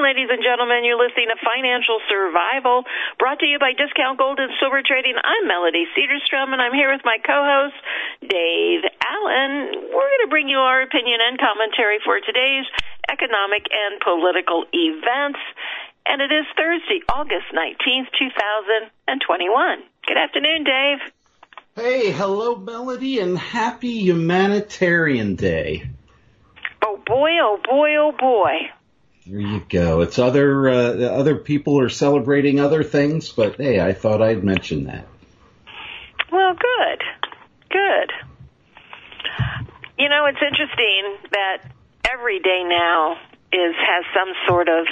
ladies and gentlemen. You're listening to Financial Survival, brought to you by Discount Gold and Silver Trading. I'm Melody Cedarstrom, and I'm here with my co-host, Dave Allen. We're going to bring you our opinion and commentary for today's economic and political events. And it is Thursday, August 19th, 2021. Good afternoon, Dave. Hey, hello, Melody, and happy Humanitarian Day. Oh, boy, oh, boy, oh, boy. There you go. It's other people are celebrating other things, but hey, I thought I'd mention that. Well, good. Good. You know, it's interesting that every day now has some sort of,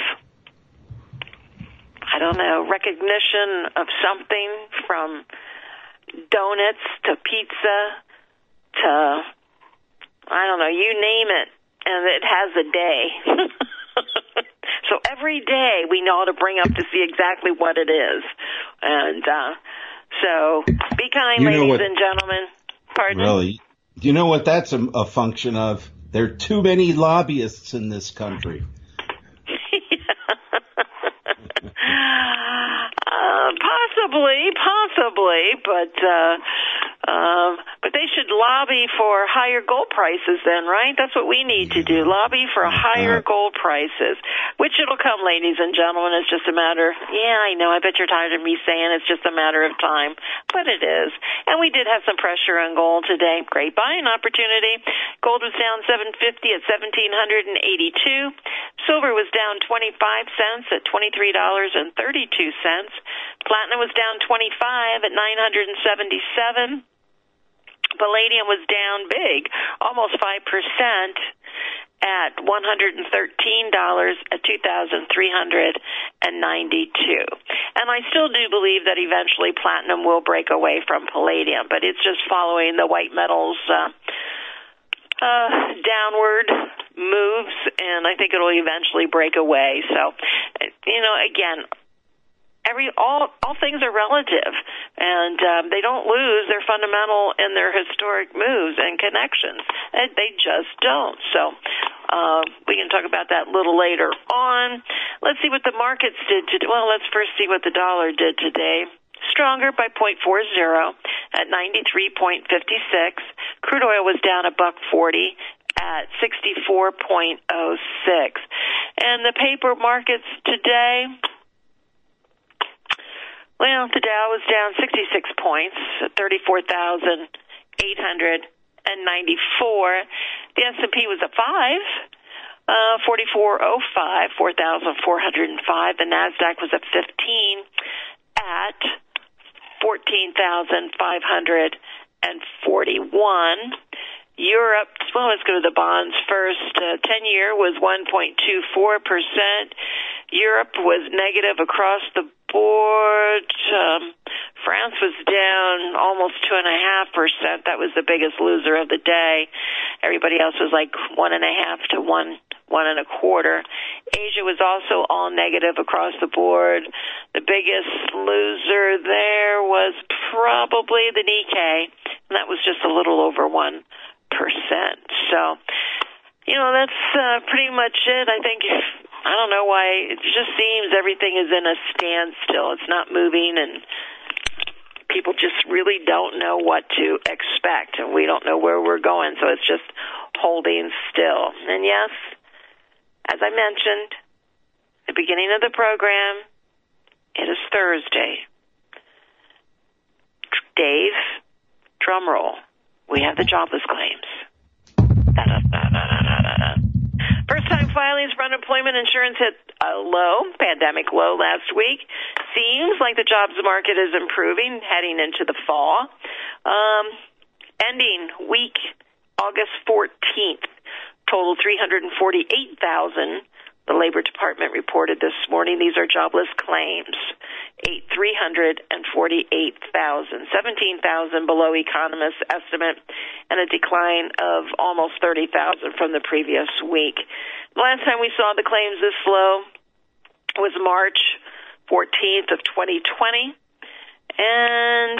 I don't know, recognition of something, from donuts to pizza to, I don't know, you name it, and it has a day. So every day we know how to bring up to see exactly what it is. And so be kind, ladies and gentlemen. Pardon? Really? Do you know what that's a function of? There are too many lobbyists in this country. Possibly, but they should lobby for higher gold prices then, right? That's what we need to do, lobby for higher gold prices, which it'll come, ladies and gentlemen. It's just a matter, I know, I bet you're tired of me saying it's just a matter of time, but it is. And we did have some pressure on gold today. Great buying opportunity. Gold was down $7.50 at $1,782. Silver was down 25 cents at $23.32. Platinum was down 25 at $977. Palladium was down big, almost 5% at $113 at $2,392. And I still do believe that eventually platinum will break away from palladium, but it's just following the white metals downward moves, and I think it'll eventually break away. So, again, all things are relative, and they don't lose their fundamental and their historic moves and connections. They just don't. So we can talk about that a little later on. Let's see what the markets did today. Well, let's first see what the dollar did today. Stronger by 0.40 at 93.56. Crude oil was down $1.40 at 64.06. And the paper markets today, well, the Dow was down 66 points at 34,894. The S&P was at 4405, 4,405. The NASDAQ was at 15 at 14,541. Europe, well, let's go to the bonds first. 10-year was 1.24%. Europe was negative across the board. France was down almost 2.5%. That was the biggest loser of the day. Everybody else was like 1.5 to 1.25. Asia was also all negative across the board. The biggest loser there was probably the Nikkei, and that was just a little over 1%. So, that's pretty much it. I think, I don't know why, it just seems everything is in a standstill. It's not moving, and people just really don't know what to expect, and we don't know where we're going, so it's just holding still. And yes, as I mentioned at the beginning of the program, it is Thursday. Dave, drum roll. We have the jobless claims. First-time filings for unemployment insurance hit a low, pandemic low last week. Seems like the jobs market is improving heading into the fall. Ending week August 14th, total 348,000. The Labor Department reported this morning. These are jobless claims. 348,000, 17,000 below economists' estimate, and a decline of almost 30,000 from the previous week. The last time we saw the claims this low was March 14th of 2020, and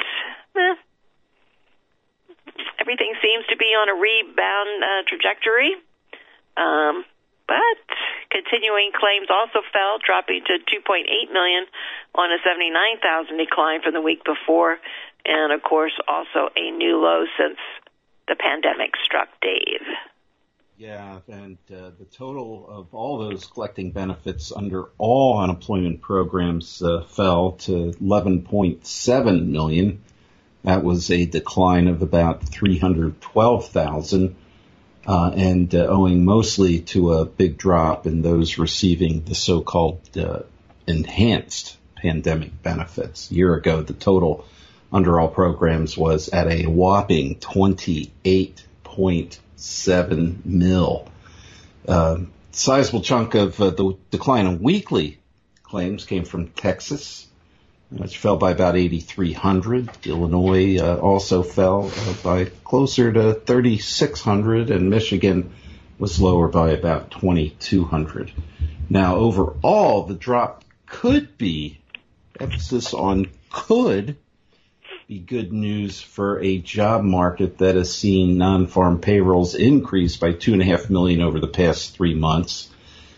everything seems to be on a rebound trajectory. But Continuing claims also fell, dropping to 2.8 million on a 79,000 decline from the week before, and of course also a new low since the pandemic struck, Dave. Yeah, and the total of all those collecting benefits under all unemployment programs fell to 11.7 million. That was a decline of about 312,000, and owing mostly to a big drop in those receiving the so-called enhanced pandemic benefits. A year ago, the total under all programs was at a whopping 28.7 mil. Sizable chunk of the decline in weekly claims came from Texas, which fell by about 8,300. Illinois also fell by closer to 3,600, and Michigan was lower by about 2,200. Now, overall, the drop could be, emphasis on could, be good news for a job market that has seen non-farm payrolls increase by 2.5 million over the past 3 months.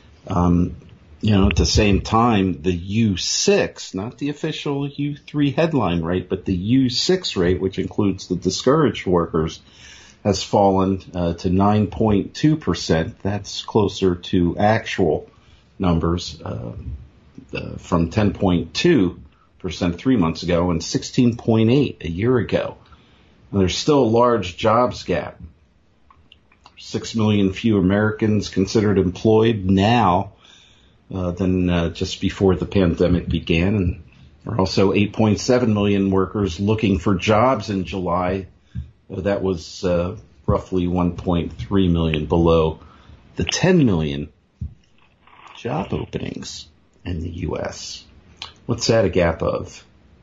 At the same time, the U6, not the official U3 headline rate, but the U6 rate, which includes the discouraged workers, has fallen to 9.2%. That's closer to actual numbers from 10.2% 3 months ago and 16.8% a year ago. And there's still a large jobs gap. 6 million fewer Americans considered employed now than just before the pandemic began. And there are also 8.7 million workers looking for jobs in July. That was roughly 1.3 million below the 10 million job openings in the U.S. What's that a gap of?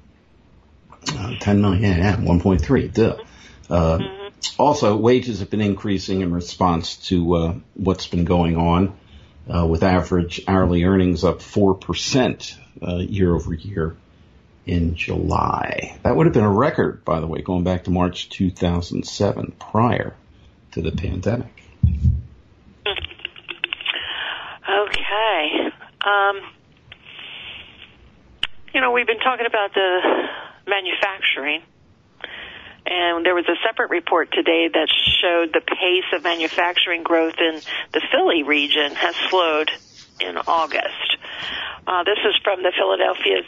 10 million, yeah, 1.3, duh. Also, wages have been increasing in response to what's been going on, with average hourly earnings up 4% year over year in July. That would have been a record, by the way, going back to March 2007, prior to the pandemic. Okay. We've been talking about the manufacturing, and there was a separate report today that showed the pace of manufacturing growth in the Philly region has slowed in August. This is from the Philadelphia's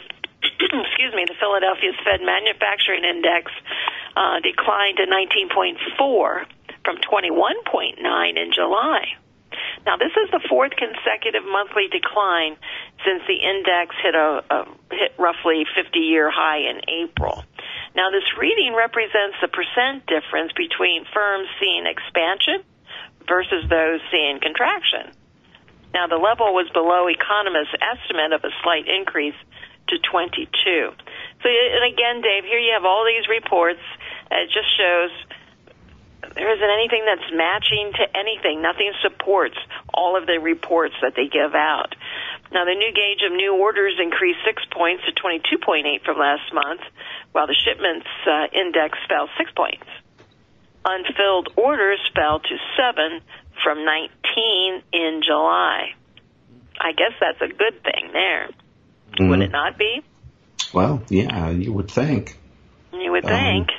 Fed Manufacturing Index, declined to 19.4 from 21.9 in July. Now, this is the fourth consecutive monthly decline since the index hit roughly 50-year high in April. Now, this reading represents the percent difference between firms seeing expansion versus those seeing contraction. Now, the level was below economists' estimate of a slight increase to 22. So, and again, Dave, here you have all these reports. It just shows there isn't anything that's matching to anything. Nothing supports all of the reports that they give out. Now, the new gauge of new orders increased 6 points to 22.8 from last month, while the shipments index fell 6 points. Unfilled orders fell to 7 from 19 in July. I guess that's a good thing there. Mm-hmm. Would it not be? Well, yeah, you would think. You would think.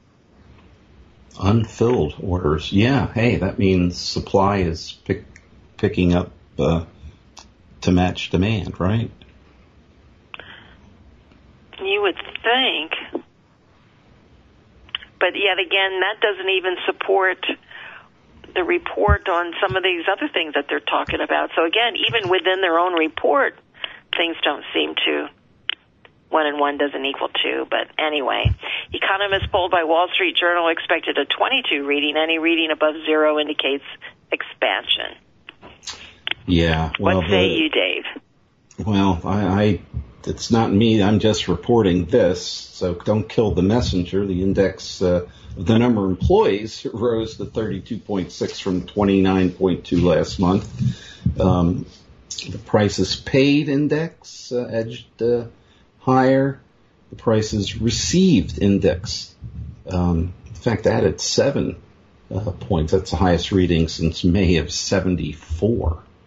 Unfilled orders. Yeah, hey, that means supply is picking up to match demand, right? You would think. But yet again, that doesn't even support the report on some of these other things that they're talking about. So again, even within their own report, things don't seem to, 1 and 1 doesn't equal 2. But anyway, economists polled by Wall Street Journal expected a 22 reading. Any reading above 0 indicates expansion. Yeah. Well, what say you, Dave? Well, it's not me. I'm just reporting this. So don't kill the messenger. The index, the number of employees rose to 32.6 from 29.2 last month. The prices paid index edged higher. The prices received index, in fact, added 7 points. That's the highest reading since May of 74.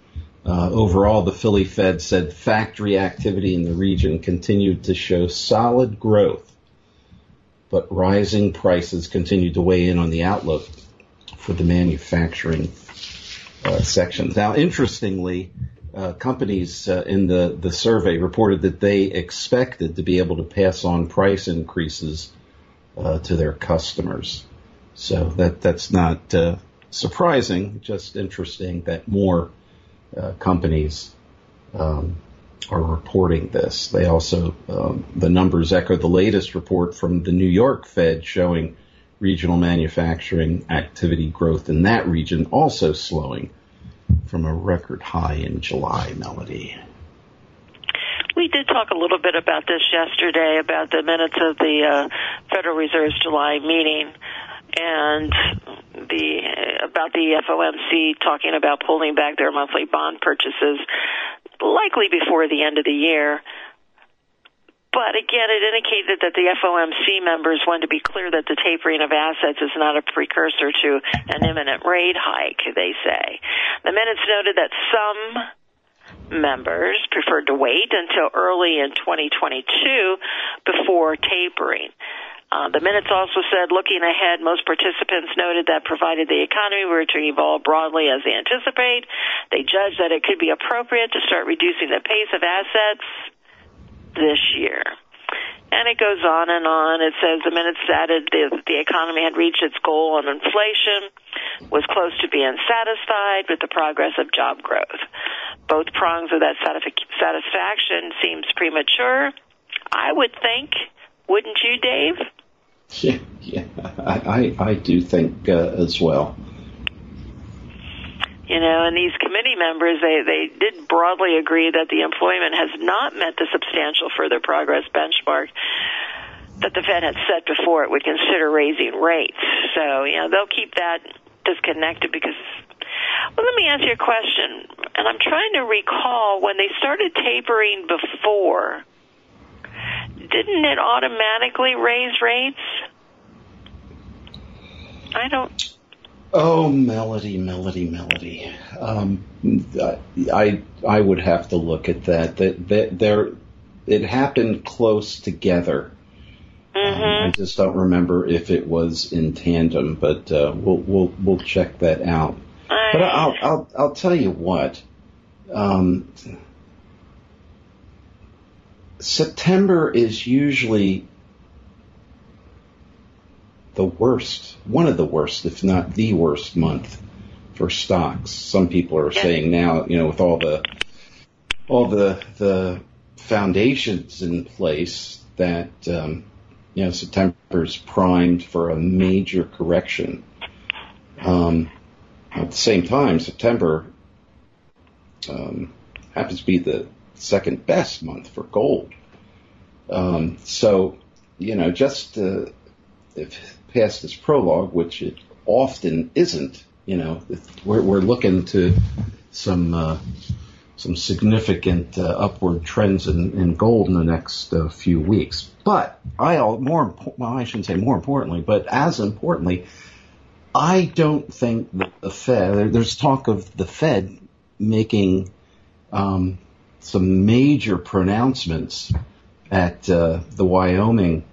Overall, the Philly Fed said factory activity in the region continued to show solid growth, but rising prices continued to weigh in on the outlook for the manufacturing sections. Now, interestingly, companies in the survey reported that they expected to be able to pass on price increases to their customers. So that's not surprising, just interesting that more companies are reporting this. They also, the numbers echo the latest report from the New York Fed showing regional manufacturing activity growth in that region also slowing from a record high in July, Melody. We did talk a little bit about this yesterday, about the minutes of the Federal Reserve's July meeting, and about the FOMC talking about pulling back their monthly bond purchases, likely before the end of the year. But again, it indicated that the FOMC members wanted to be clear that the tapering of assets is not a precursor to an imminent rate hike, they say. The minutes noted that some members preferred to wait until early in 2022 before tapering. The minutes also said, looking ahead, most participants noted that provided the economy were to evolve broadly as they anticipate, they judged that it could be appropriate to start reducing the pace of assets this year. And it goes on and on. It says the minutes added the economy had reached its goal on inflation, was close to being satisfied with the progress of job growth. Both prongs of that satisfaction seems premature, I would think. Wouldn't you, Dave? Yeah, I do think as well. You know, and these committee members, they did broadly agree that the employment has not met the substantial further progress benchmark that the Fed had set before it would consider raising rates. So, you know, they'll keep that disconnected because, well, let me ask you a question. And I'm trying to recall when they started tapering before, didn't it automatically raise rates? I don't... Oh, Melody. I would have to look at that. It happened close together. I just don't remember if it was in tandem, but we'll check that out. But I'll tell you what. September is usually the worst, one of the worst, if not the worst month for stocks. Some people are saying now, you know, with all the foundations in place that, you know, September's primed for a major correction. At the same time, September happens to be the second best month for gold. So, you know, just if past this prologue, which it often isn't, you know, we're looking to some significant upward trends in gold in the next few weeks. But I shouldn't say more importantly, but as importantly, I don't think that the Fed, there's talk of the Fed making some major pronouncements at the Wyoming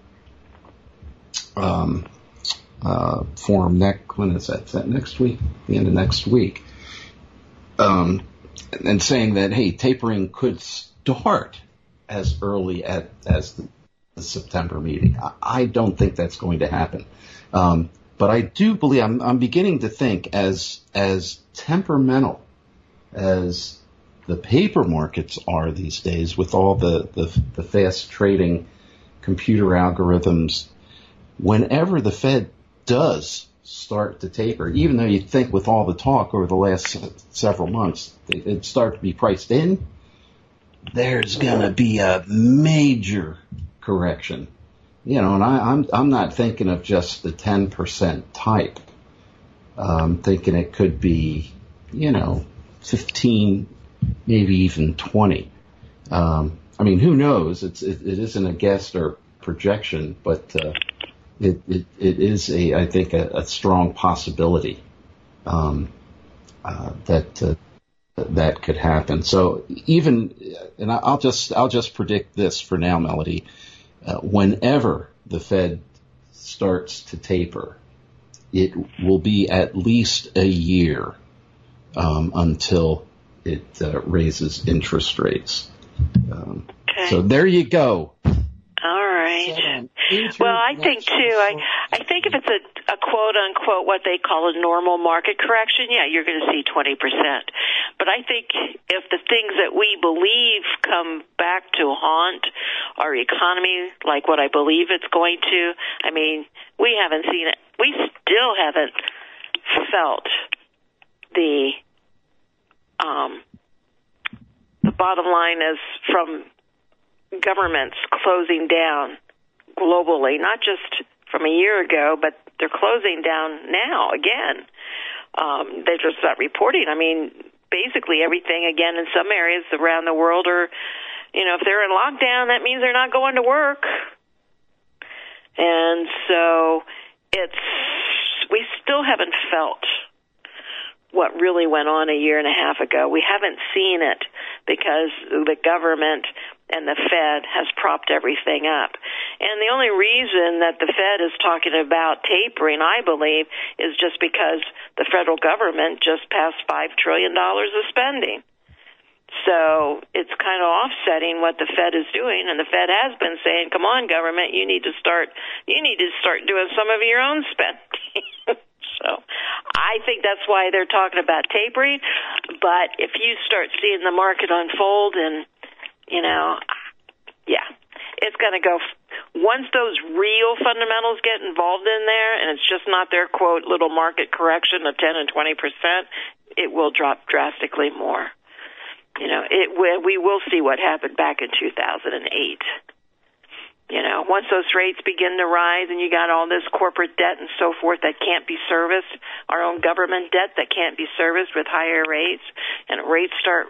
forum when is that? Is that next week? The end of next week. And saying that, hey, tapering could start as early as the September meeting. I don't think that's going to happen. But I do believe, I'm beginning to think as temperamental as the paper markets are these days with all the fast trading computer algorithms, whenever the Fed does start to taper, even though you'd think with all the talk over the last several months, it'd start to be priced in, there's going to be a major correction. You know, and I'm not thinking of just the 10% type. I'm thinking it could be, you know, 15, maybe even 20. I mean, who knows? It isn't a guess or projection, but it is I think a strong possibility that that could happen. So even, and I'll just predict this for now, Melody. Whenever the Fed starts to taper, it will be at least a year until it raises interest rates. Okay. So there you go. All right. Well, I think too. I think if it's a quote unquote what they call a normal market correction, yeah, you're going to see 20%. But I think if the things that we believe come back to haunt our economy, like what I believe it's going to, I mean, we haven't seen it. We still haven't felt the bottom line is from governments closing down globally, not just from a year ago, but they're closing down now again. They're just not reporting. I mean, basically everything again in some areas around the world are, if they're in lockdown, that means they're not going to work. And so we still haven't felt what really went on a year and a half ago. We haven't seen it because the government and the Fed has propped everything up. And the only reason that the Fed is talking about tapering, I believe, is just because the federal government just passed $5 trillion of spending. So it's kind of offsetting what the Fed is doing, and the Fed has been saying, come on, government, you need to start doing some of your own spending. So I think that's why they're talking about tapering. But if you start seeing the market unfold and, it's going to go. Once those real fundamentals get involved in there, and it's just not their, quote, little market correction of 10 and 20%, it will drop drastically more. We will see what happened back in 2008. Once those rates begin to rise and you got all this corporate debt and so forth that can't be serviced, our own government debt that can't be serviced with higher rates, and rates start,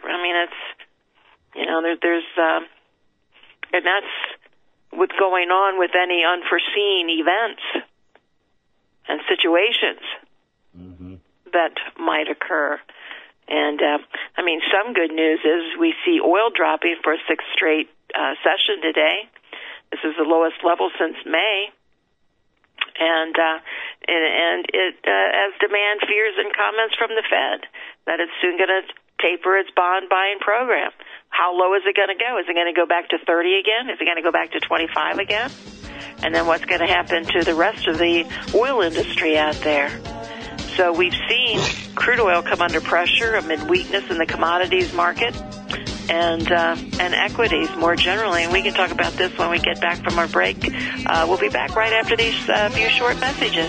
and that's what's going on with any unforeseen events and situations that might occur. And, some good news is we see oil dropping for a sixth straight session today. This is the lowest level since May. And it, as demand fears and comments from the Fed that it's soon going to taper its bond buying program. How low is it going to go? Is it going to go back to 30 again? Is it going to go back to 25 again? And then what's going to happen to the rest of the oil industry out there? So we've seen crude oil come under pressure amid weakness in the commodities market and equities more generally. And we can talk about this when we get back from our break. We'll be back right after these few short messages.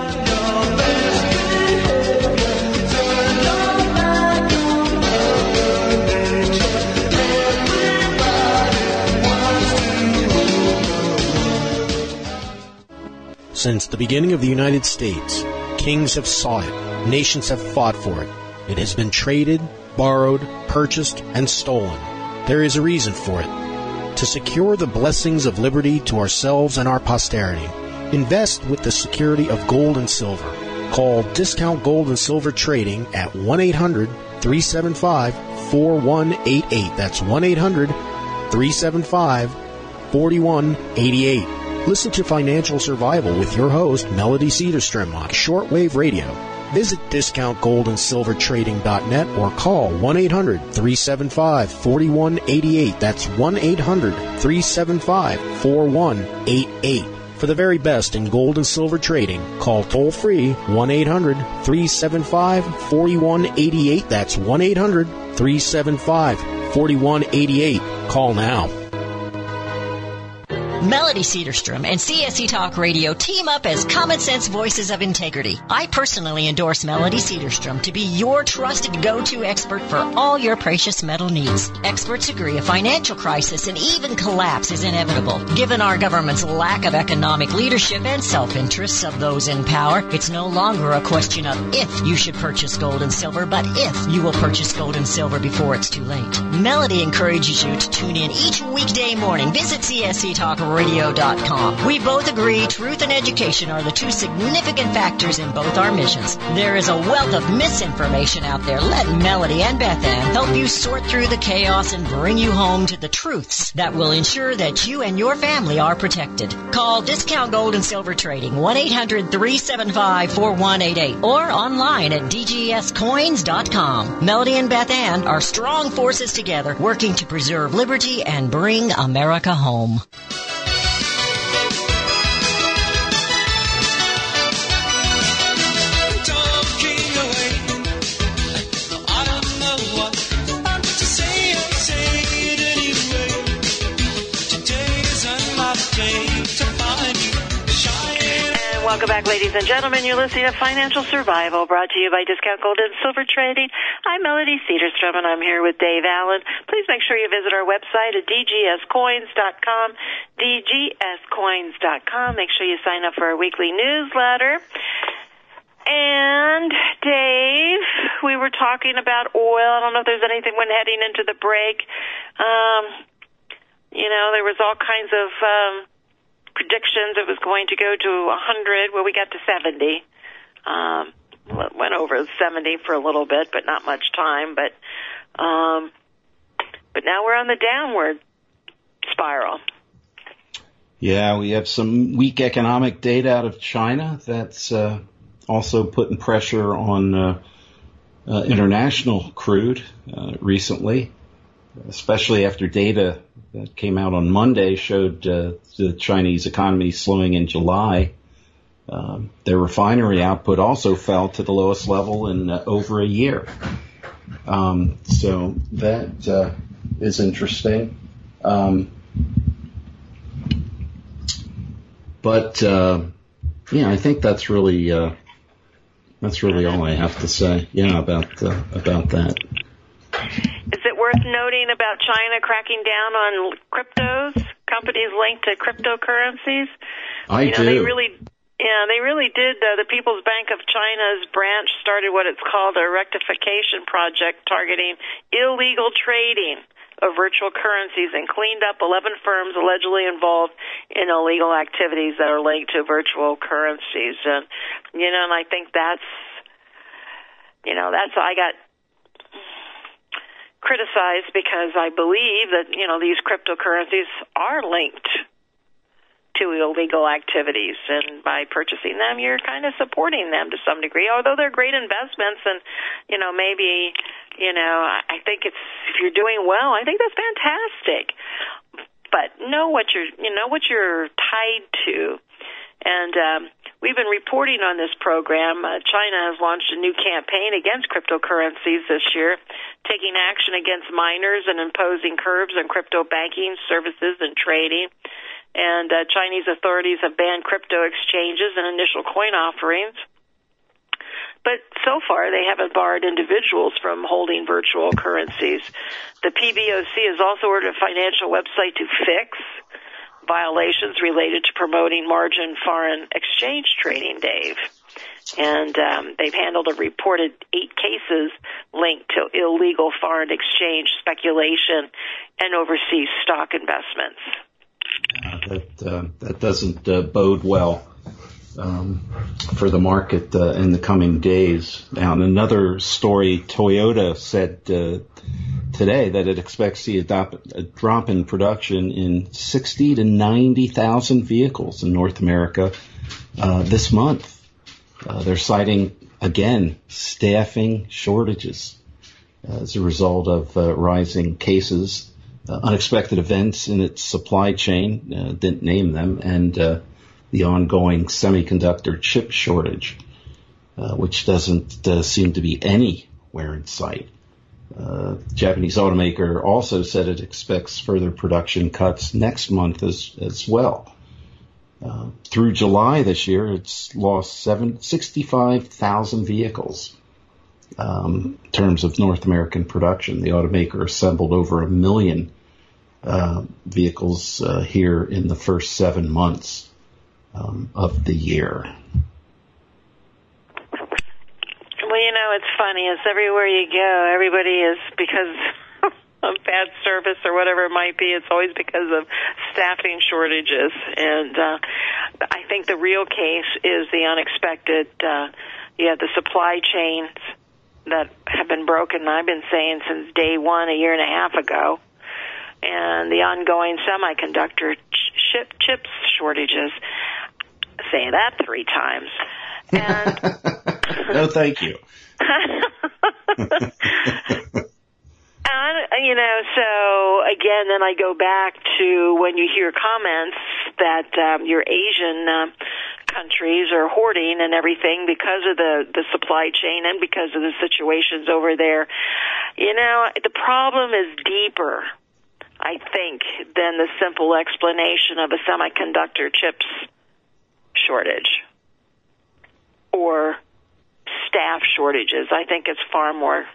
Since the beginning of the United States, kings have sought it, nations have fought for it. It has been traded, borrowed, purchased, and stolen. There is a reason for it. To secure the blessings of liberty to ourselves and our posterity, invest with the security of gold and silver. Call Discount Gold and Silver Trading at 1-800-375-4188. That's 1-800-375-4188. Listen to Financial Survival with your host, Melody Cedarstrom, on shortwave radio. Visit discountgoldandsilvertrading.net or call 1-800-375-4188. That's 1-800-375-4188. For the very best in gold and silver trading, call toll-free 1-800-375-4188. That's 1-800-375-4188. Call now. Melody Cedarstrom and CSC Talk Radio team up as common sense voices of integrity. I personally endorse Melody Cedarstrom to be your trusted go-to expert for all your precious metal needs. Experts agree a financial crisis and even collapse is inevitable. Given our government's lack of economic leadership and self-interests of those in power, it's no longer a question of if you should purchase gold and silver, but if you will purchase gold and silver before it's too late. Melody encourages you to tune in each weekday morning. Visit CSC Talk CSCTalkRadio.com. We both agree truth and education are the two significant factors in both our missions. There is a wealth of misinformation out there. Let Melody and Beth Ann help you sort through the chaos and bring you home to the truths that will ensure that you and your family are protected. Call Discount Gold and Silver Trading 1-800-375-4188 or online at dgscoins.com. Melody and Beth Ann are strong forces together working to preserve liberty and bring America home. Welcome back, ladies and gentlemen. You're listening to Financial Survival, brought to you by Discount Gold and Silver Trading. I'm Melody Cedarstrom, and I'm here with Dave Allen. Please make sure you visit our website at dgscoins.com, dgscoins.com. Make sure you sign up for our weekly newsletter. And, Dave, we were talking about oil. I don't know if there's anything when heading into the break. There was all kinds of predictions it was going to go to 100. Well, we got to 70. Went over 70 for a little bit, but not much time. But now we're on the downward spiral. Yeah, we have some weak economic data out of China that's also putting pressure on international crude recently, especially after data that came out on Monday showed the Chinese economy slowing in July. Their refinery output also fell to the lowest level in over a year. So that is interesting. But I think that's really all I have to say. About that. Is it worth noting about China cracking down on cryptos, companies linked to cryptocurrencies? I do. They really did. The People's Bank of China's branch started what it's called a rectification project targeting illegal trading of virtual currencies and cleaned up 11 firms allegedly involved in illegal activities that are linked to virtual currencies. And I think that's I got criticized because I believe that, these cryptocurrencies are linked to illegal activities, and by purchasing them, you're kind of supporting them to some degree, although they're great investments, and, maybe, I think if you're doing well, I think that's fantastic, but know what you're tied to. And we've been reporting on this program. China has launched a new campaign against cryptocurrencies this year, taking action against miners and imposing curbs on crypto banking services and trading. And Chinese authorities have banned crypto exchanges and initial coin offerings. But so far, they haven't barred individuals from holding virtual currencies. The PBOC has also ordered a financial website to fix violations related to promoting margin foreign exchange trading, Dave. And they've handled a reported 8 cases linked to illegal foreign exchange speculation and overseas stock investments. That doesn't bode well for the market in the coming days. Now, in another story, Toyota said today that it expects to see a drop in production in 60 to 90,000 vehicles in North America this month. They're citing, again, staffing shortages as a result of rising cases, unexpected events in its supply chain, didn't name them, and the ongoing semiconductor chip shortage, which doesn't seem to be anywhere in sight. Japanese automaker also said it expects further production cuts next month as well. Through July this year, it's lost 65,000 vehicles in terms of North American production. The automaker assembled over 1 million vehicles here in the first 7 months of the year. Well, it's funny. It's everywhere you go. Everybody is, because bad service or whatever it might be. It's always because of staffing shortages. And I think the real case is the unexpected. You have the supply chains that have been broken, I've been saying since day one, a year and a half ago. And the ongoing semiconductor chips shortages. Say that 3 times. And no, thank you. So again, then I go back to when you hear comments that your Asian countries are hoarding and everything because of the supply chain and because of the situations over there. The problem is deeper, I think, than the simple explanation of a semiconductor chips shortage or staff shortages. I think it's far more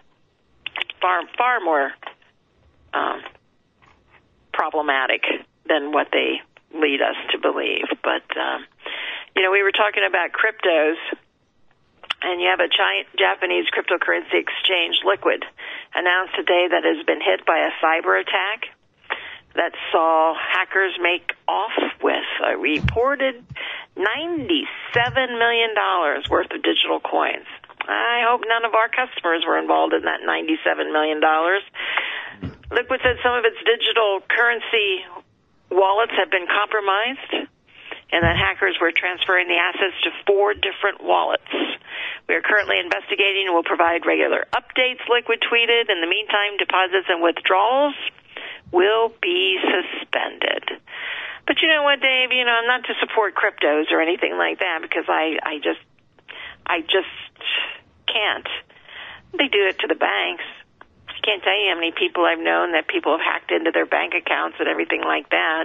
problematic than what they lead us to believe. But we were talking about cryptos, and you have a giant Japanese cryptocurrency exchange, Liquid, announced today that has been hit by a cyber attack that saw hackers make off with a reported $97 million worth of digital coins. I hope none of our customers were involved in that $97 million. Liquid said some of its digital currency wallets have been compromised and that hackers were transferring the assets to 4 different wallets. We are currently investigating and will provide regular updates, Liquid tweeted. In the meantime, deposits and withdrawals will be suspended. But you know what, Dave? I'm not to support cryptos or anything like that because I just can't. They do it to the banks. I can't tell you how many people I've known that people have hacked into their bank accounts and everything like that.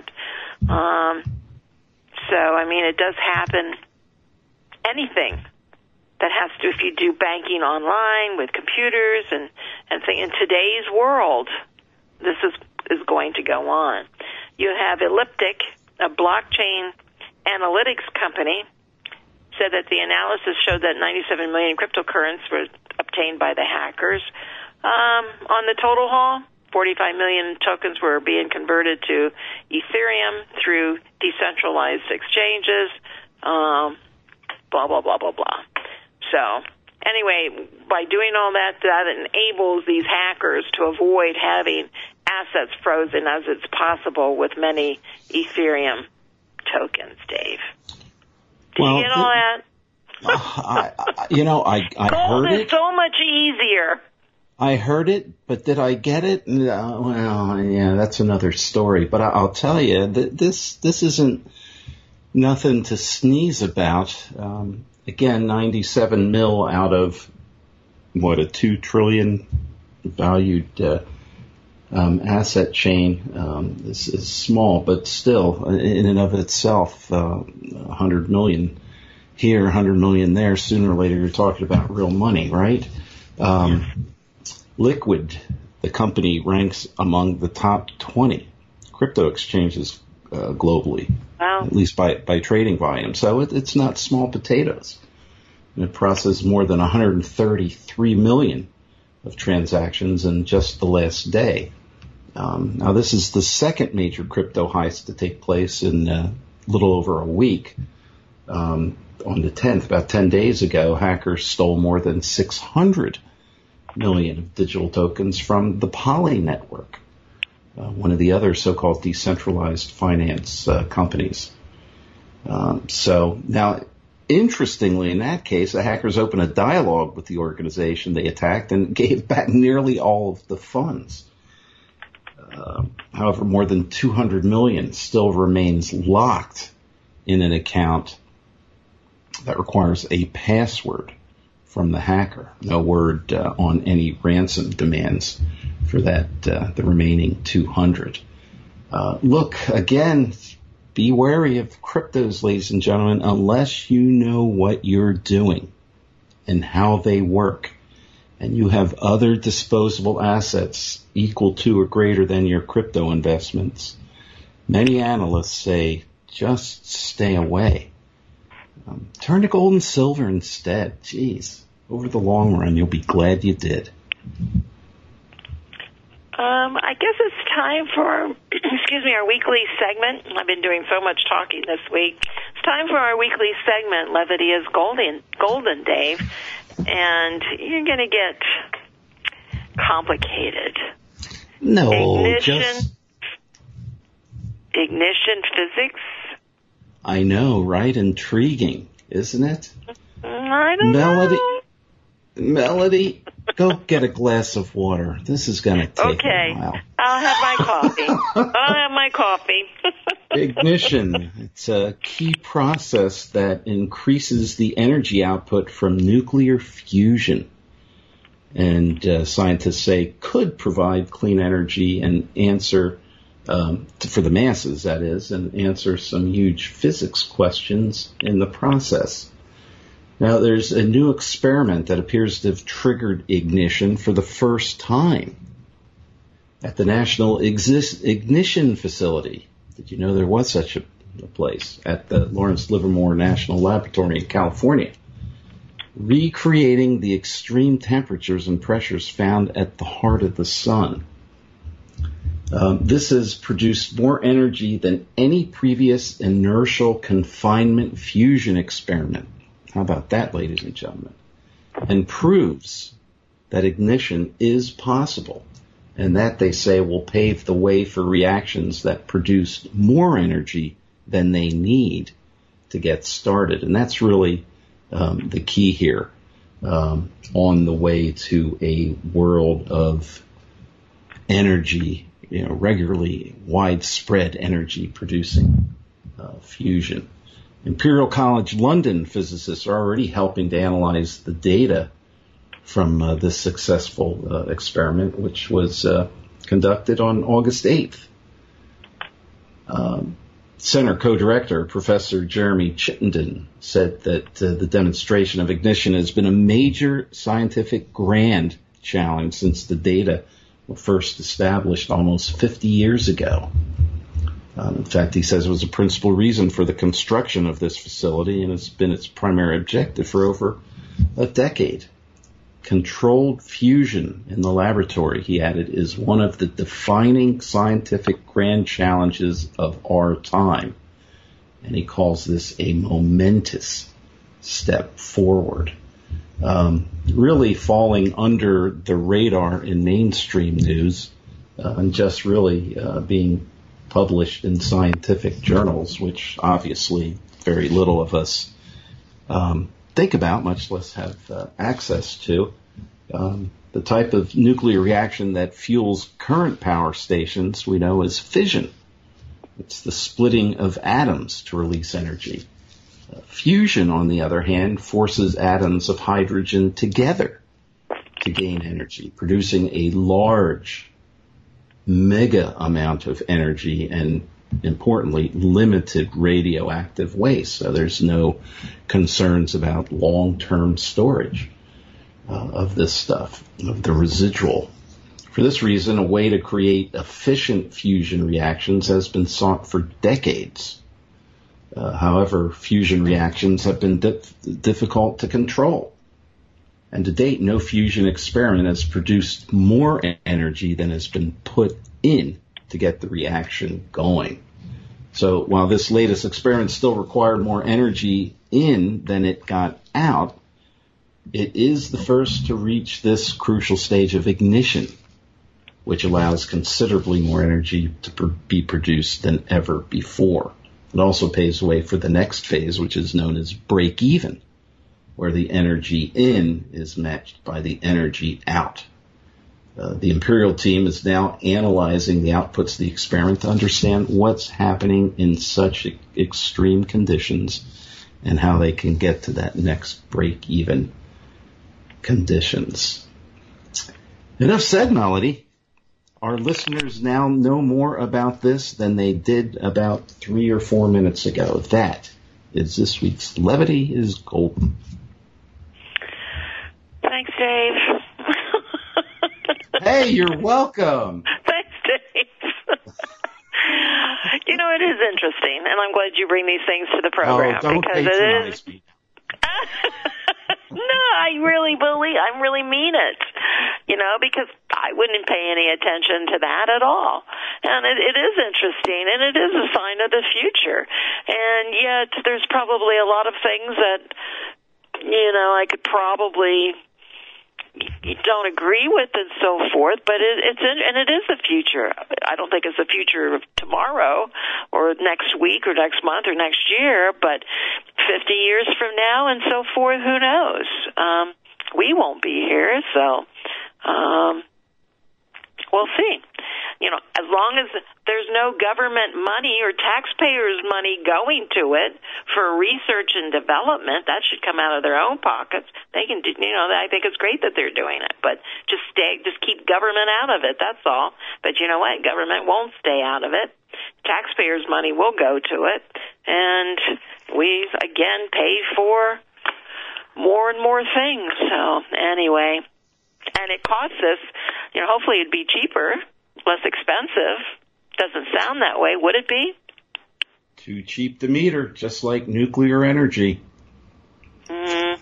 It does happen. Anything that has to, if you do banking online with computers and in today's world, this is going to go on. You have Elliptic, a blockchain analytics company, said that the analysis showed that 97 million cryptocurrencies were obtained by the hackers. On the total haul, 45 million tokens were being converted to Ethereum through decentralized exchanges, blah, blah, blah, blah, blah. So anyway, by doing all that, that enables these hackers to avoid having assets frozen as it's possible with many Ethereum tokens, Dave. Did you get all that? I Gold heard is it. so much easier. I heard it, but did I get it? That's another story. But I'll tell you, this isn't nothing to sneeze about. Again, 97 mil out of, a $2 trillion valued asset chain. This is small, but still, in and of itself, 100 million here, 100 million there. Sooner or later, you're talking about real money, right? Liquid, the company, ranks among the top 20 crypto exchanges globally, wow. At least by trading volume. So it's not small potatoes. And it processed more than 133 million of transactions in just the last day. Now, this is the second major crypto heist to take place in a little over a week. On the 10th, about 10 days ago, hackers stole more than 600 million of digital tokens from the Poly network, one of the other so-called decentralized finance companies. So now, interestingly, in that case, the hackers opened a dialogue with the organization they attacked and gave back nearly all of the funds. However, more than 200 million still remains locked in an account that requires a password from the hacker. No word on any ransom demands for that, the remaining 200. Look, again, be wary of cryptos, ladies and gentlemen, unless you know what you're doing and how they work, and you have other disposable assets equal to or greater than your crypto investments. Many analysts say just stay away. Turn to gold and silver instead. Jeez. Over the long run, you'll be glad you did. I guess it's time for, our weekly segment. I've been doing so much talking this week. It's time for our weekly segment. Levity is golden, Dave. And you're going to get complicated. No, ignition physics. I know, right? Intriguing, isn't it? I don't know. Melody, go get a glass of water. This is going to take a while. I'll have my coffee. Ignition. It's a key process that increases the energy output from nuclear fusion. And scientists say could provide clean energy and answer, for the masses, that is, and answer some huge physics questions in the process. Now, there's a new experiment that appears to have triggered ignition for the first time at the National Ignition Facility. Did you know there was such a place at the Lawrence Livermore National Laboratory in California? Recreating the extreme temperatures and pressures found at the heart of the sun. This has produced more energy than any previous inertial confinement fusion experiment. How about that, ladies and gentlemen? And proves that ignition is possible, and that, they say, will pave the way for reactions that produce more energy than they need to get started. And that's really the key here, on the way to a world of energy, regularly widespread energy producing fusion. Imperial College London physicists are already helping to analyze the data from this successful experiment, which was conducted on August 8th. Center co-director, Professor Jeremy Chittenden, said that the demonstration of ignition has been a major scientific grand challenge since the data were first established almost 50 years ago. In fact, he says it was a principal reason for the construction of this facility, and it's been its primary objective for over a decade. Controlled fusion in the laboratory, he added, is one of the defining scientific grand challenges of our time. And he calls this a momentous step forward. Really falling under the radar in mainstream news, and just really being published in scientific journals, which obviously very little of us think about, much less have access to. The type of nuclear reaction that fuels current power stations we know is fission. It's the splitting of atoms to release energy. Fusion, on the other hand, forces atoms of hydrogen together to gain energy, producing a large, mega amount of energy and, importantly, limited radioactive waste. So there's no concerns about long-term storage of this stuff, of the residual. For this reason, a way to create efficient fusion reactions has been sought for decades. However, fusion reactions have been difficult to control. And to date, no fusion experiment has produced more energy than has been put in to get the reaction going. So while this latest experiment still required more energy in than it got out, it is the first to reach this crucial stage of ignition, which allows considerably more energy to be produced than ever before. It also paves the way for the next phase, which is known as break-even, where the energy in is matched by the energy out. The Imperial team is now analyzing the outputs of the experiment to understand what's happening in such extreme conditions and how they can get to that next break-even conditions. Enough said, Melody. Our listeners now know more about this than they did about 3 or 4 minutes ago. That is this week's Levity is Golden. Thanks, Dave. Hey, you're welcome. Thanks, Dave. It is interesting, and I'm glad you bring these things to the program. Oh, don't patronize me. No, I really mean it. because I wouldn't pay any attention to that at all. And it is interesting, and it is a sign of the future. And yet there's probably a lot of things that, I could probably don't agree with and so forth, but it is the future. I don't think it's the future of tomorrow or next week or next month or next year, but 50 years from now and so forth, who knows? We won't be here, so we'll see. As long as there's no government money or taxpayers' money going to it for research and development, that should come out of their own pockets. They can do, I think it's great that they're doing it, but just keep government out of it, that's all. But you know what? Government won't stay out of it. Taxpayers' money will go to it, and we, again, pay for more and more things. So, anyway, and it costs us, hopefully it'd be cheaper, less expensive. Doesn't sound that way. Would it be? Too cheap to meter, just like nuclear energy. Yeah.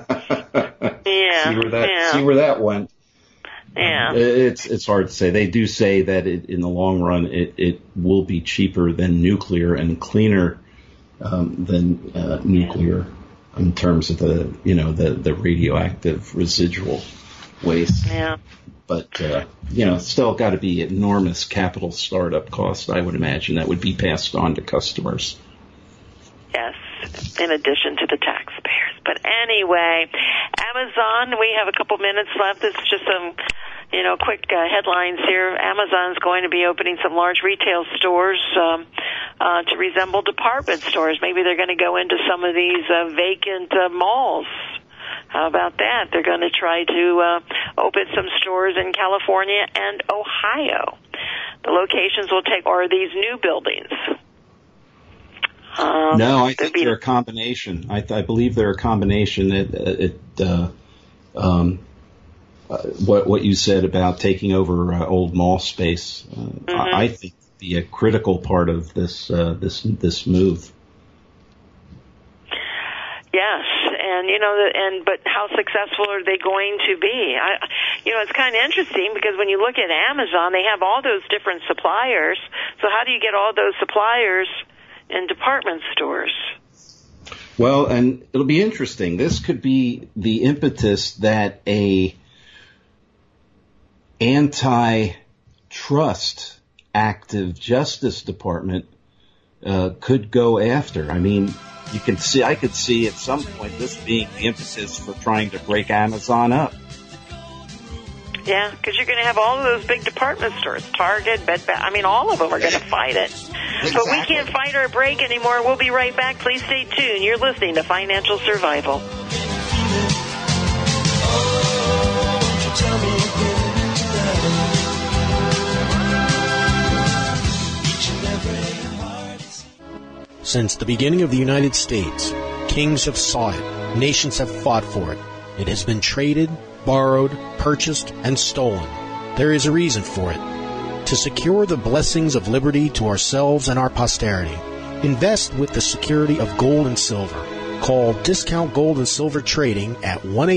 See where that went. Yeah. It's hard to say. They do say that in the long run it will be cheaper than nuclear and cleaner than nuclear in terms of the radioactive residual waste. Yeah. But, still got to be enormous capital startup cost, I would imagine, that would be passed on to customers. Yes, in addition to the taxpayers. But anyway, Amazon, we have a couple minutes left. It's just some, quick headlines here. Amazon's going to be opening some large retail stores to resemble department stores. Maybe they're going to go into some of these vacant malls. How about that? They're going to try to open some stores in California and Ohio. The locations will are these new buildings? No, I think they're a combination. I believe they're a combination. What you said about taking over old mall space, I think be a critical part of this move. Yes, and but how successful are they going to be? It's kind of interesting because when you look at Amazon, they have all those different suppliers. So how do you get all those suppliers in department stores? Well, and it'll be interesting. This could be the impetus that a antitrust active Justice Department could go after. I mean, I could see at some point this being the impetus for trying to break Amazon up. Yeah, because you're going to have all of those big department stores, Target, Bed Bath. all of them are going to fight it. Exactly. But we can't fight our break anymore. We'll be right back. Please stay tuned. You're listening to Financial Survival. Since the beginning of the United States, kings have sought it, nations have fought for it. It has been traded, borrowed, purchased, and stolen. There is a reason for it. To secure the blessings of liberty to ourselves and our posterity, invest with the security of gold and silver. Call Discount Gold and Silver Trading at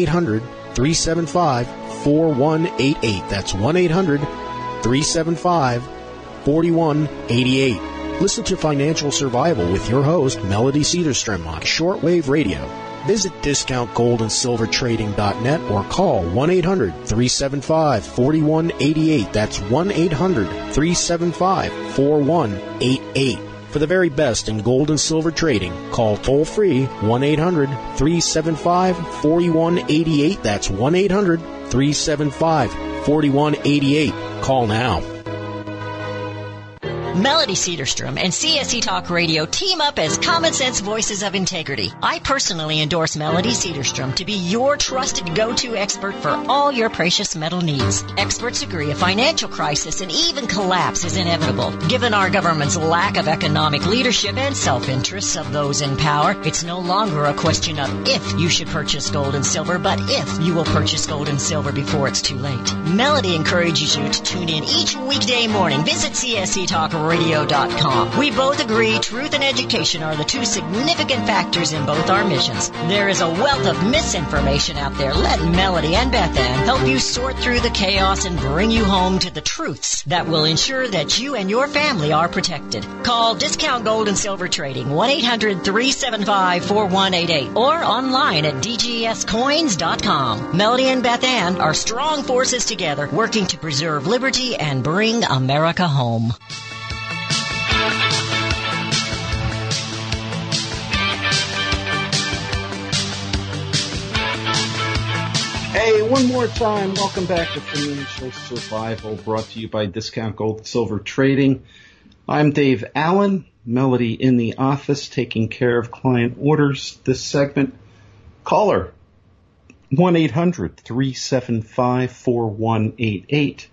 1-800-375-4188. That's 1-800-375-4188. Listen to Financial Survival with your host, Melody Cedarstrom, on shortwave radio. Visit DiscountGoldAndSilverTrading.net or call 1-800-375-4188. That's 1-800-375-4188. For the very best in gold and silver trading, call toll-free 1-800-375-4188. That's 1-800-375-4188. Call now. Melody Cedarstrom and CSC Talk Radio team up as Common Sense Voices of Integrity. I personally endorse Melody Cedarstrom to be your trusted go-to expert for all your precious metal needs. Experts agree a financial crisis and even collapse is inevitable. Given our government's lack of economic leadership and self-interests of those in power, it's no longer a question of if you should purchase gold and silver, but if you will purchase gold and silver before it's too late. Melody encourages you to tune in each weekday morning. Visit CSC Talk CSCTalkRadio.com. We both agree truth and education are the two significant factors in both our missions. There is a wealth of misinformation out there. Let Melody and Beth Ann help you sort through the chaos and bring you home to the truths that will ensure that you and your family are protected. Call Discount Gold and Silver Trading 1-800-375-4188 or online at dgscoins.com. Melody and Beth Ann are strong forces together working to preserve liberty and bring America home. Hey, one more time, welcome back to Financial Survival, brought to you by Discount Gold and Silver Trading. I'm Dave Allen, Melody in the office, taking care of client orders. This segment, caller, 1-800-375-4188.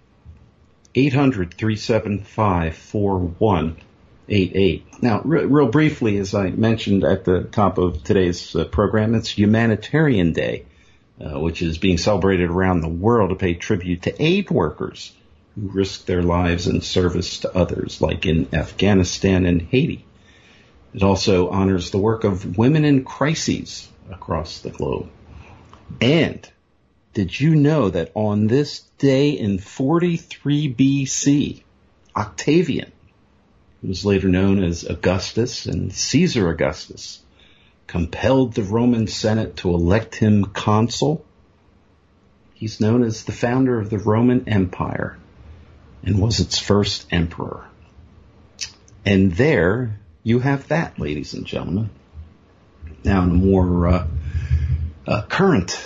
800-375-4188. Now, real briefly, as I mentioned at the top of today's program, it's Humanitarian Day, which is being celebrated around the world to pay tribute to aid workers who risk their lives in service to others, like in Afghanistan and Haiti. It also honors the work of women in crises across the globe. And did you know that on this day in 43 BC, Octavian, who was later known as Augustus and Caesar Augustus, compelled the Roman Senate to elect him consul? He's known as the founder of the Roman Empire and was its first emperor. And there you have that, ladies and gentlemen. Now, on a more current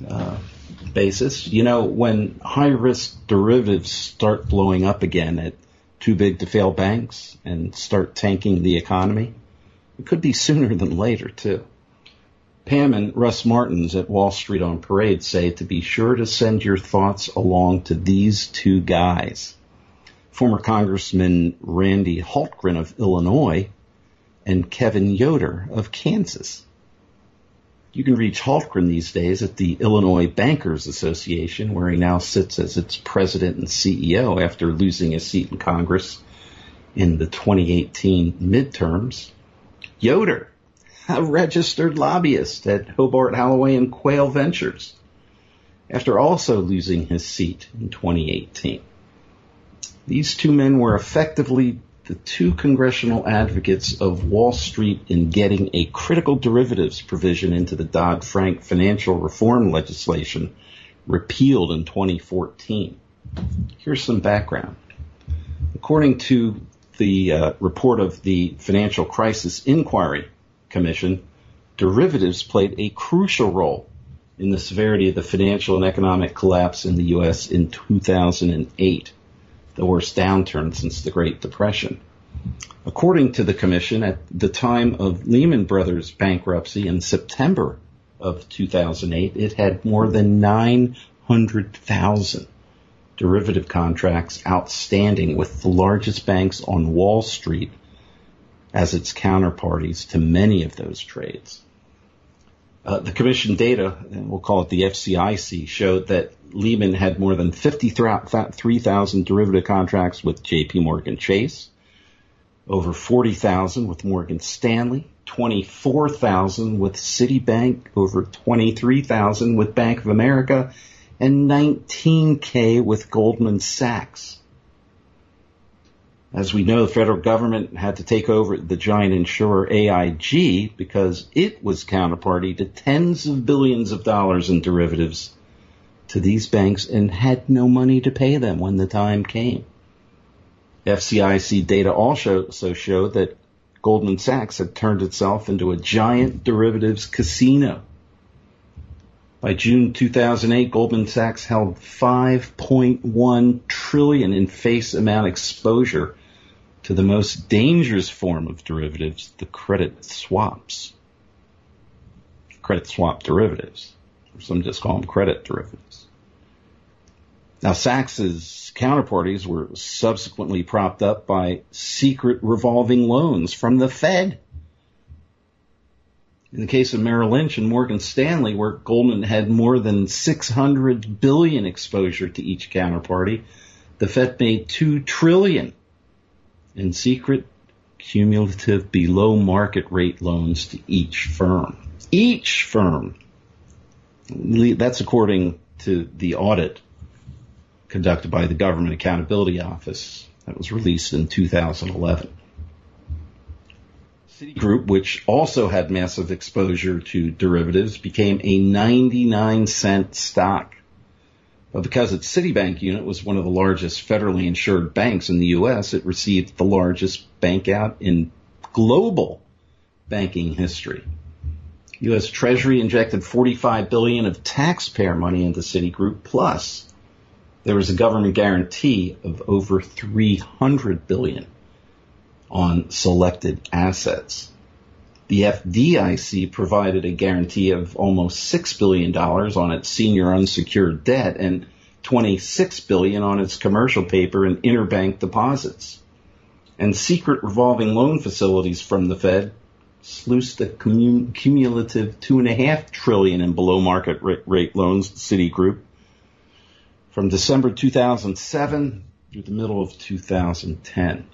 basis, you know, when high-risk derivatives start blowing up again at too-big-to-fail banks and start tanking the economy, it could be sooner than later, too. Pam and Russ Martins at Wall Street on Parade say to be sure to send your thoughts along to these two guys, former Congressman Randy Hultgren of Illinois and Kevin Yoder of Kansas. You can reach Hultgren these days at the Illinois Bankers Association, where he now sits as its president and CEO after losing his seat in Congress in the 2018 midterms. Yoder, a registered lobbyist at Hobart Halloway and Quail Ventures, after also losing his seat in 2018. These two men were effectively the two congressional advocates of Wall Street in getting a critical derivatives provision into the Dodd-Frank financial reform legislation repealed in 2014. Here's some background. According to the report of the Financial Crisis Inquiry Commission, derivatives played a crucial role in the severity of the financial and economic collapse in the U.S. in 2008. The worst downturn since the Great Depression. According to the Commission, at the time of Lehman Brothers bankruptcy in September of 2008, it had more than 900,000 derivative contracts outstanding with the largest banks on Wall Street as its counterparties to many of those trades. The Commission data, we'll call it the FCIC, showed that Lehman had more than 53,000 derivative contracts with J.P. Morgan Chase, over 40,000 with Morgan Stanley, 24,000 with Citibank, over 23,000 with Bank of America, and 19K with Goldman Sachs. As we know, the federal government had to take over the giant insurer AIG because it was counterparty to tens of billions of dollars in derivatives to these banks and had no money to pay them when the time came. FCIC data also showed that Goldman Sachs had turned itself into a giant derivatives casino. By June 2008, Goldman Sachs held $5.1 trillion in face amount exposure to the most dangerous form of derivatives, the credit swaps. Credit swap derivatives. Some just call them credit derivatives. Now, Sachs's counterparties were subsequently propped up by secret revolving loans from the Fed. In the case of Merrill Lynch and Morgan Stanley, where Goldman had more than $600 billion exposure to each counterparty, the Fed made $2 trillion in secret, cumulative below market rate loans to each firm. Each firm. That's according to the audit conducted by the Government Accountability Office that was released in 2011. Citigroup, which also had massive exposure to derivatives, became a 99-cent stock. But because its Citibank unit was one of the largest federally insured banks in the U.S., it received the largest bank out in global banking history. U.S. Treasury injected $45 billion of taxpayer money into Citigroup, plus there was a government guarantee of over $300 billion on selected assets. The FDIC provided a guarantee of almost $6 billion on its senior unsecured debt and $26 billion on its commercial paper and interbank deposits. And secret revolving loan facilities from the Fed sluiced a cumulative $2.5 trillion in below market rate loans to Citigroup from December 2007 through the middle of 2010.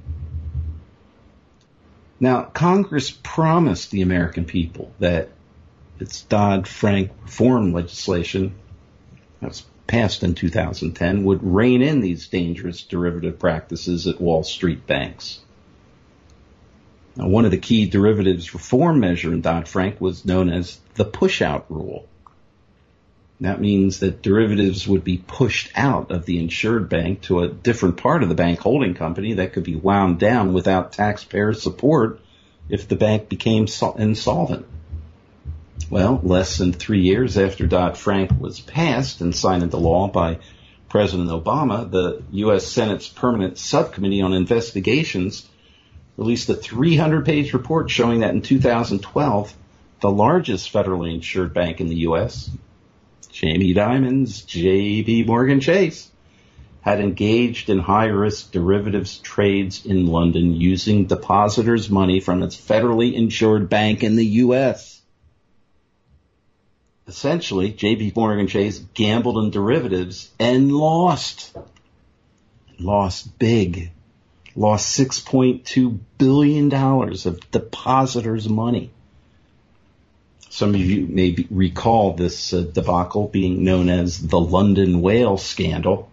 Now, Congress promised the American people that its Dodd-Frank reform legislation that was passed in 2010 would rein in these dangerous derivative practices at Wall Street banks. Now, one of the key derivatives reform measure in Dodd-Frank was known as the push-out rule. That means that derivatives would be pushed out of the insured bank to a different part of the bank holding company that could be wound down without taxpayer support if the bank became insolvent. Well, less than 3 years after Dodd-Frank was passed and signed into law by President Obama, the U.S. Senate's Permanent Subcommittee on Investigations released a 300-page report showing that in 2012, the largest federally insured bank in the U.S., Jamie Dimon's J.P. Morgan Chase, had engaged in high-risk derivatives trades in London using depositors' money from its federally insured bank in the U.S. Essentially, J.P. Morgan Chase gambled in derivatives and lost. Lost big. Lost $6.2 billion of depositors' money. Some of you may recall this debacle being known as the London Whale scandal.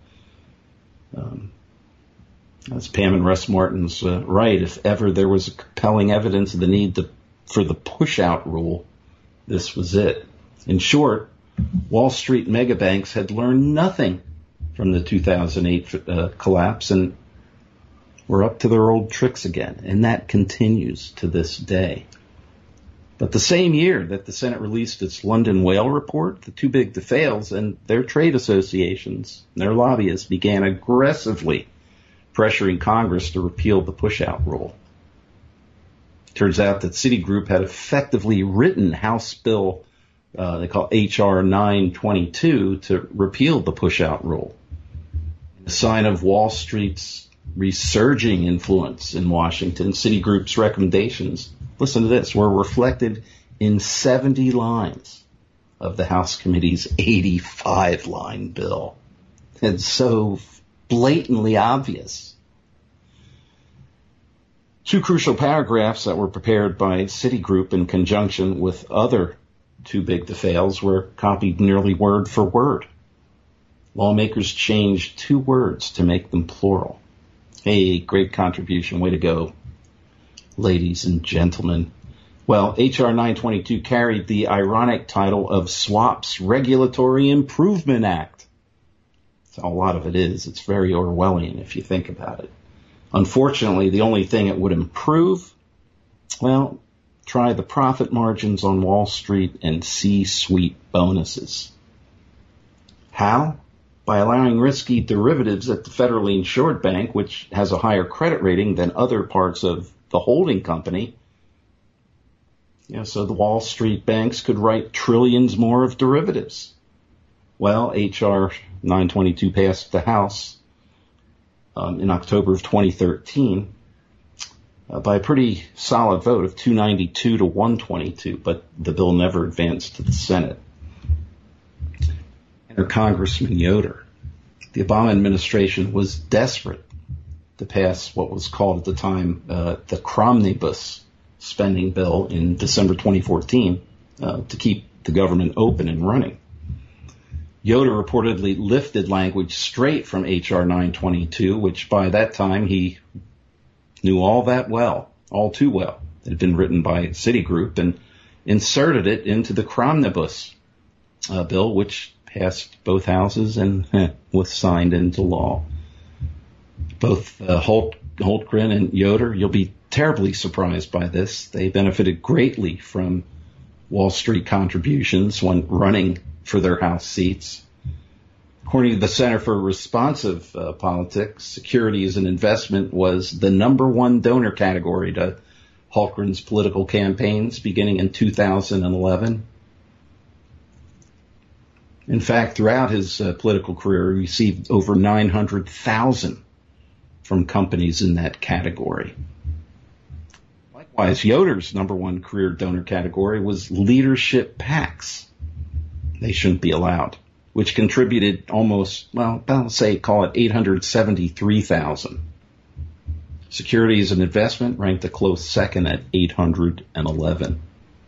As Pam and Russ Martin's right, if ever there was a compelling evidence of the need for the push-out rule, this was it. In short, Wall Street megabanks had learned nothing from the 2008 collapse and were up to their old tricks again, and that continues to this day. But the same year that the Senate released its London Whale report, the too big to fails and their trade associations, their lobbyists, began aggressively pressuring Congress to repeal the push-out rule. Turns out that Citigroup had effectively written House Bill, they call H.R. 922, to repeal the push-out rule. A sign of Wall Street's resurging influence in Washington, Citigroup's recommendations, listen to this, were reflected in 70 lines of the House Committee's 85-line bill. It's so blatantly obvious. Two crucial paragraphs that were prepared by Citigroup in conjunction with other too big to fails were copied nearly word for word. Lawmakers changed 2 words to make them plural. Hey, great contribution. Way to go, ladies and gentlemen. Well, H.R. 922 carried the ironic title of Swaps Regulatory Improvement Act. That's a lot of it is. It's very Orwellian if you think about it. Unfortunately, the only thing it would improve, well, try the profit margins on Wall Street and C-suite bonuses. How? By allowing risky derivatives at the federally insured bank, which has a higher credit rating than other parts of the holding company. So the Wall Street banks could write trillions more of derivatives. Well, H.R. 922 passed the House in October of 2013 by a pretty solid vote of 292 to 122, but the bill never advanced to the Senate. Enter Congressman Yoder. The Obama administration was desperate to pass what was called at the time the Cromnibus spending bill in December 2014 to keep the government open and running. Yoder reportedly lifted language straight from H.R. 922, which by that time he knew all too well. It had been written by Citigroup, and inserted it into the Cromnibus bill, which passed both houses and was signed into law. Both Holtgren and Yoder, you'll be terribly surprised by this. They benefited greatly from Wall Street contributions when running for their House seats. According to the Center for Responsive Politics, securities and investment was the number one donor category to Holtgren's political campaigns beginning in 2011. In fact, throughout his political career, he received over $900,000 from companies in that category. Likewise, Yoder's number one career donor category was leadership PACs. They shouldn't be allowed, which contributed almost, call it $873,000. Securities and investment ranked a close second at $811,000.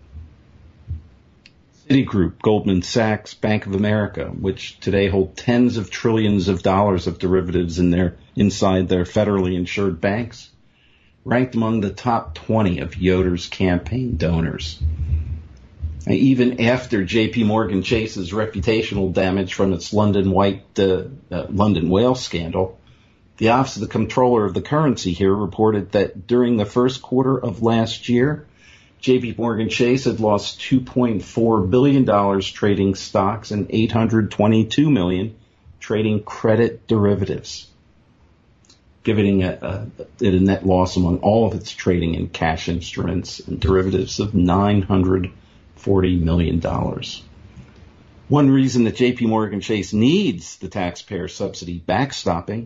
Citigroup, Goldman Sachs, Bank of America, which today hold tens of trillions of dollars of derivatives inside their federally insured banks, ranked among the top 20 of Yoder's campaign donors. And even after J.P. Morgan Chase's reputational damage from its London whale scandal, the Office of the Comptroller of the Currency here reported that during the first quarter of last year, J.P. Morgan Chase had lost $2.4 billion trading stocks and $822 million trading credit derivatives, giving it a net loss among all of its trading in cash instruments and derivatives of $940 million. One reason that J.P. Morgan Chase needs the taxpayer subsidy backstopping,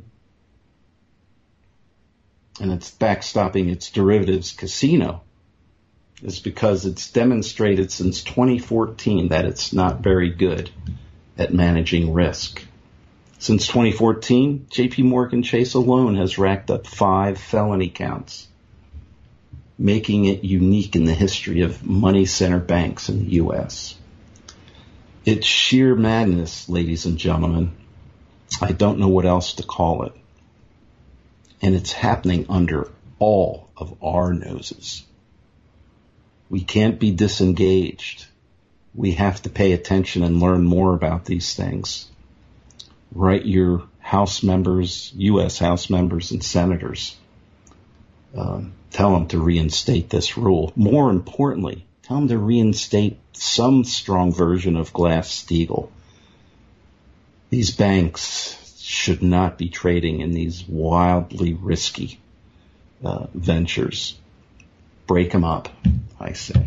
and it's backstopping its derivatives casino, is because it's demonstrated since 2014 that it's not very good at managing risk. Since 2014, J.P. Morgan Chase alone has racked up 5 felony counts, making it unique in the history of money center banks in the U.S. It's sheer madness, ladies and gentlemen. I don't know what else to call it. And it's happening under all of our noses. We can't be disengaged. We have to pay attention and learn more about these things. Write your House members, U.S. House members and senators. Tell them to reinstate this rule. More importantly, tell them to reinstate some strong version of Glass-Steagall. These banks should not be trading in these wildly risky ventures. Break them up, I say.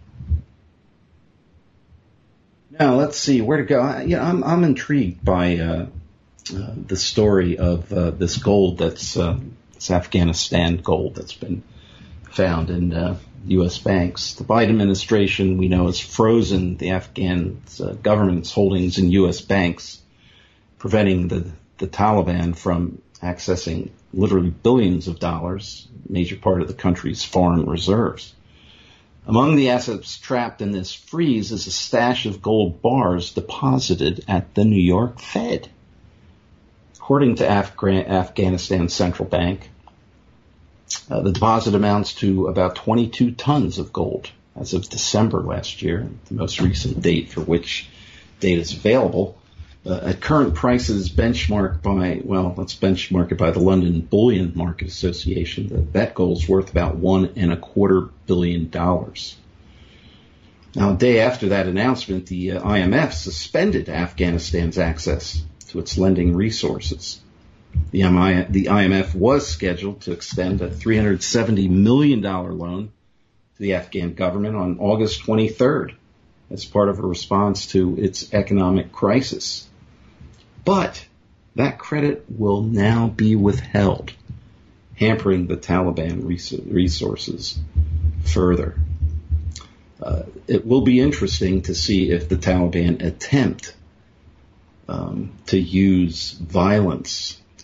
Now, let's see where to go. I'm intrigued by the story of this gold that's this Afghanistan gold that's been found in U.S. banks. The Biden administration, we know, has frozen the Afghan government's holdings in U.S. banks, preventing the Taliban from accessing literally billions of dollars, a major part of the country's foreign reserves. Among the assets trapped in this freeze is a stash of gold bars deposited at the New York Fed. According to Afghanistan Central Bank, the deposit amounts to about 22 tons of gold as of December last year, the most recent date for which data is available. At current prices benchmarked by, let's benchmark it by the London Bullion Market Association, that gold's worth about $1.25 billion. Now, a day after that announcement, the IMF suspended Afghanistan's access to its lending resources. The IMF was scheduled to extend a $370 million loan to the Afghan government on August 23rd as part of a response to its economic crisis. But that credit will now be withheld, hampering the Taliban resources further. It will be interesting to see if the Taliban attempt to use violence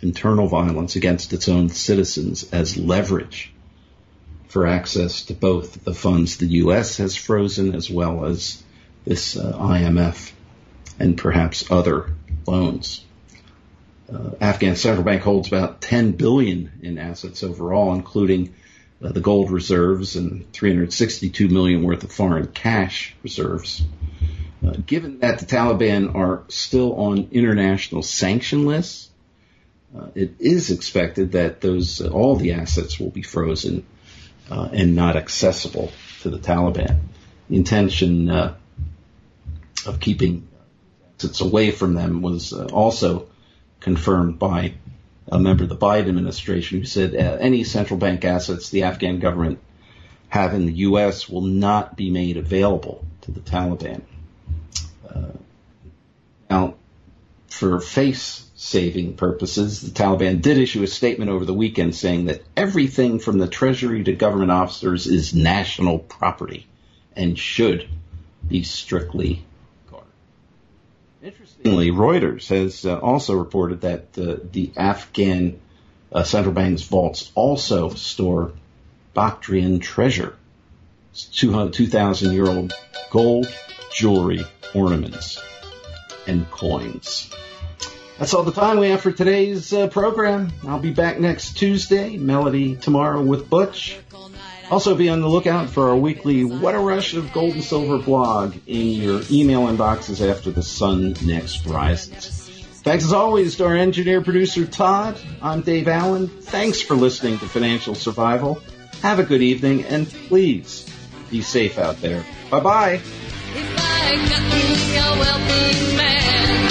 internal violence against its own citizens as leverage for access to both the funds the U.S. has frozen as well as this IMF and perhaps other loans. Afghan central bank holds about $10 billion in assets overall, including the gold reserves and $362 million worth of foreign cash reserves. Given that the Taliban are still on international sanction lists, it is expected that all the assets will be frozen and not accessible to the Taliban. The intention of keeping assets away from them was also confirmed by a member of the Biden administration who said any central bank assets the Afghan government have in the U.S. will not be made available to the Taliban. Now, for face-saving purposes, the Taliban did issue a statement over the weekend saying that everything from the Treasury to government officers is national property and should be strictly guarded. Interestingly, Reuters has also reported that the Afghan central bank's vaults also store Bactrian treasure, 2,000-year-old gold, jewelry, ornaments, and coins. That's all the time we have for today's program. I'll be back next Tuesday, Melody tomorrow with Butch. Also be on the lookout for our weekly What a Rush of Gold and Silver blog in your email inboxes after the sun next rises. Thanks as always to our engineer producer Todd. I'm Dave Allen. Thanks for listening to Financial Survival. Have a good evening and please be safe out there. Bye-bye. If I got me a wealthy man,